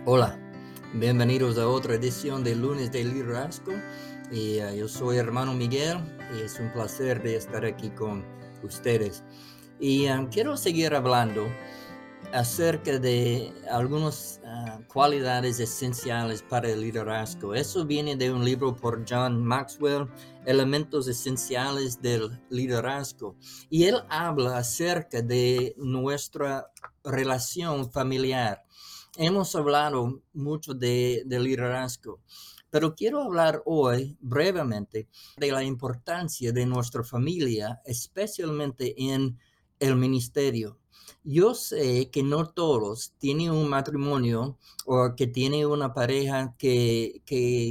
Hola, bienvenidos a otra edición de Lunes de Liderazgo. Yo soy hermano Miguel y es un placer de estar aquí con ustedes. Y quiero seguir hablando acerca de algunas cualidades esenciales para el liderazgo. Eso viene de un libro por John Maxwell, Elementos Esenciales del Liderazgo. Y él habla acerca de nuestra relación familiar. Hemos hablado mucho de liderazgo, pero quiero hablar hoy brevemente de la importancia de nuestra familia, especialmente en el ministerio. Yo sé que no todos tienen un matrimonio o que tienen una pareja que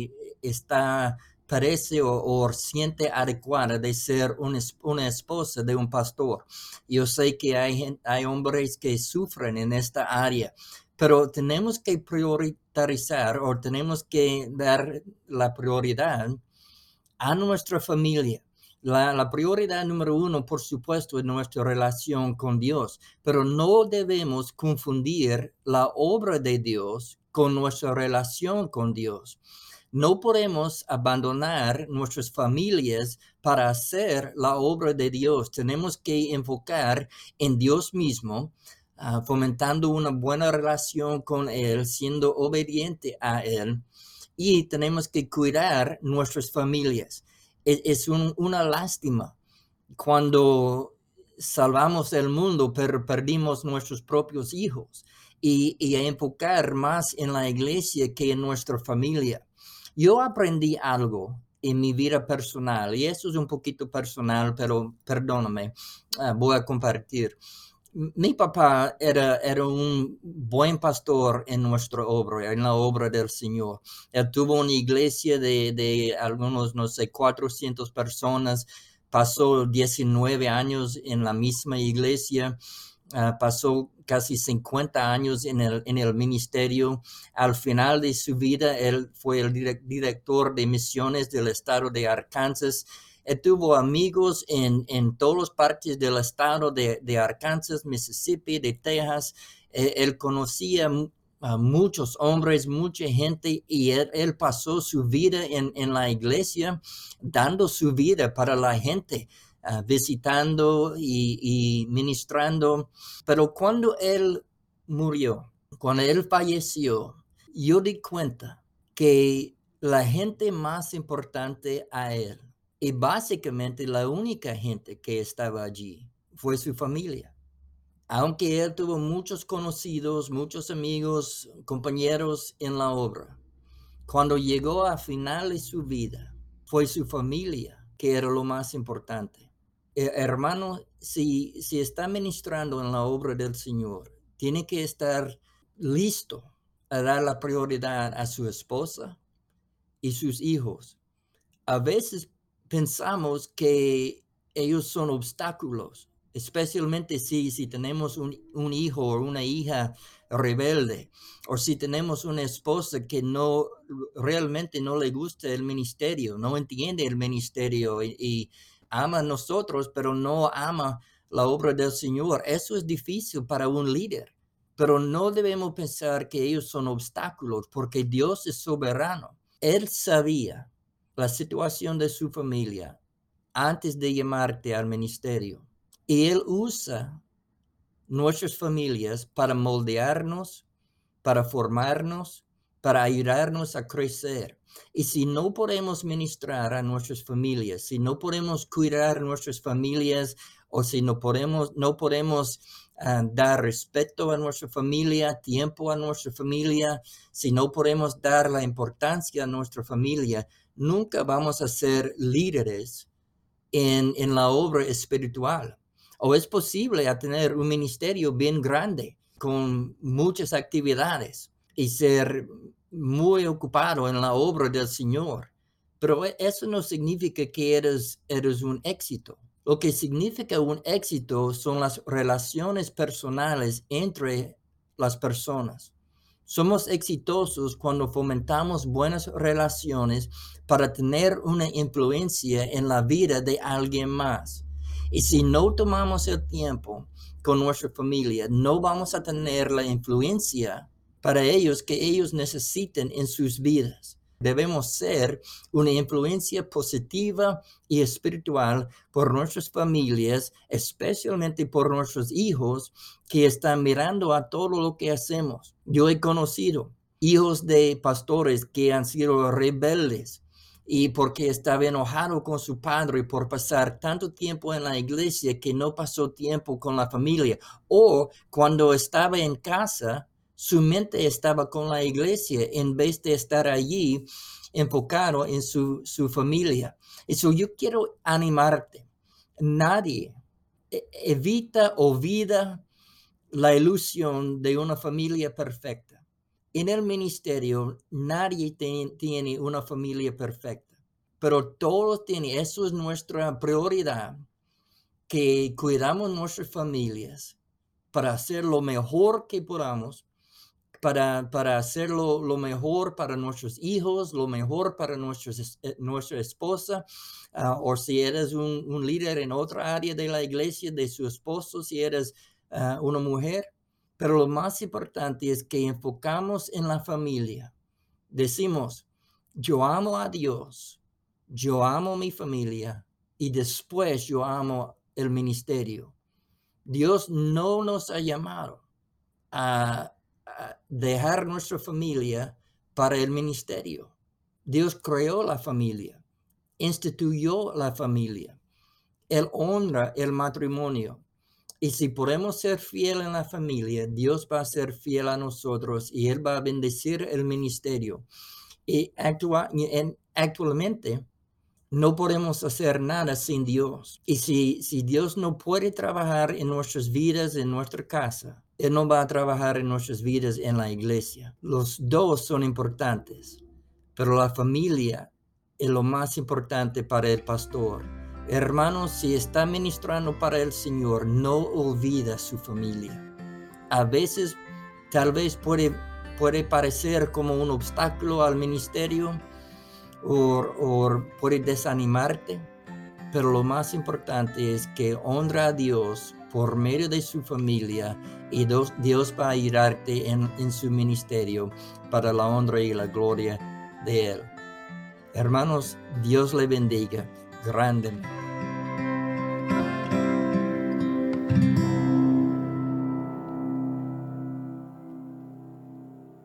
parece o siente adecuada de ser una esposa de un pastor. Yo sé que hay hombres que sufren en esta área, pero tenemos que priorizar o tenemos que dar la prioridad a nuestra familia. La prioridad número uno, por supuesto, es nuestra relación con Dios, pero no debemos confundir la obra de Dios con nuestra relación con Dios. No podemos abandonar nuestras familias para hacer la obra de Dios. Tenemos que enfocar en Dios mismo, fomentando una buena relación con Él, siendo obediente a Él, y tenemos que cuidar nuestras familias. Es una lástima cuando salvamos el mundo, pero perdimos nuestros propios hijos, y enfocar más en la iglesia que en nuestra familia. Yo aprendí algo en mi vida personal, y eso es un poquito personal, pero perdóname, voy a compartir. Mi papá era un buen pastor en nuestra obra, en la obra del Señor. Él tuvo una iglesia de algunos, 400 personas, pasó 19 años en la misma iglesia, pasó casi 50 años en el ministerio. Al final de su vida, él fue el director de misiones del estado de Arkansas. Él tuvo amigos en todas las partes del estado de Arkansas, Mississippi, de Texas. Él conocía a muchos hombres, mucha gente, y él pasó su vida en la iglesia, dando su vida para la gente, visitando y ministrando. Pero cuando él murió, cuando él falleció, yo di cuenta que la gente más importante a él, y básicamente la única gente que estaba allí, fue su familia. Aunque él tuvo muchos conocidos, muchos amigos, compañeros en la obra, cuando llegó a final de su vida, fue su familia que era lo más importante. Hermano, si está ministrando en la obra del Señor, tiene que estar listo a dar la prioridad a su esposa y sus hijos. A veces pensamos que ellos son obstáculos, especialmente si tenemos un hijo o una hija rebelde, o si tenemos una esposa que realmente no le gusta el ministerio, no entiende el ministerio y ama a nosotros, pero no ama la obra del Señor. Eso es difícil para un líder, pero no debemos pensar que ellos son obstáculos, porque Dios es soberano. Él sabía la situación de su familia antes de llamarte al ministerio. Y Él usa nuestras familias para moldearnos, para formarnos, para ayudarnos a crecer. Y si no podemos ministrar a nuestras familias, si no podemos cuidar nuestras familias, o si no podemos dar respeto a nuestra familia, tiempo a nuestra familia, si no podemos dar la importancia a nuestra familia, nunca vamos a ser líderes en la obra espiritual. O es posible tener un ministerio bien grande con muchas actividades y ser muy ocupado en la obra del Señor, pero eso no significa que eres un éxito. Lo que significa un éxito son las relaciones personales entre las personas. Somos exitosos cuando fomentamos buenas relaciones para tener una influencia en la vida de alguien más. Y si no tomamos el tiempo con nuestra familia, no vamos a tener la influencia para ellos que ellos necesiten en sus vidas. Debemos ser una influencia positiva y espiritual por nuestras familias, especialmente por nuestros hijos que están mirando a todo lo que hacemos. Yo he conocido hijos de pastores que han sido rebeldes y porque estaba enojado con su padre por pasar tanto tiempo en la iglesia que no pasó tiempo con la familia, o cuando estaba en casa su mente estaba con la iglesia en vez de estar allí enfocado en su familia. Eso yo quiero animarte. Nadie evita o olvida la ilusión de una familia perfecta. En el ministerio nadie tiene una familia perfecta, pero todos tienen, eso es nuestra prioridad, que cuidamos nuestras familias para hacer lo mejor que podamos, para hacer lo mejor para nuestros hijos, lo mejor para nuestra esposa, o si eres un líder en otra área de la iglesia, de su esposo, si eres una mujer. Pero lo más importante es que enfocamos en la familia. Decimos, yo amo a Dios, yo amo mi familia y después yo amo el ministerio. Dios no nos ha llamado a dejar nuestra familia para el ministerio. Dios creó la familia, instituyó la familia. Él honra el matrimonio. Y si podemos ser fieles en la familia, Dios va a ser fiel a nosotros y Él va a bendecir el ministerio. Y actualmente no podemos hacer nada sin Dios. Y si Dios no puede trabajar en nuestras vidas, en nuestra casa, Él no va a trabajar en nuestras vidas en la iglesia. Los dos son importantes, pero la familia es lo más importante para el pastor. Hermanos, si está ministrando para el Señor, no olvida su familia. A veces, tal vez puede parecer como un obstáculo al ministerio, o puede desanimarte, pero lo más importante es que honra a Dios por medio de su familia y Dios va a ayudarte en su ministerio para la honra y la gloria de Él. Hermanos, Dios le bendiga grandemente.